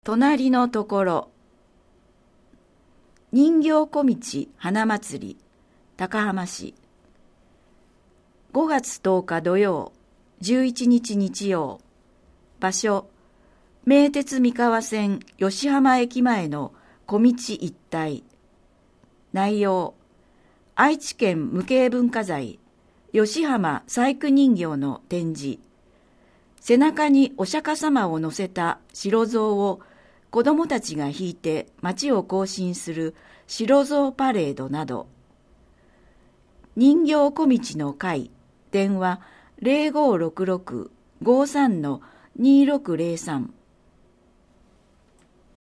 隣のところ。人形小道花祭り高浜市。5月10日土曜、11日日曜。場所、名鉄三河線吉浜駅前の小道一帯。内容、愛知県無形文化財吉浜細工人形の展示。背中にお釈迦様を乗せた白象を子どもたちが引いて街を行進する白象パレードなど。人形小道の会、電話0566-53-2603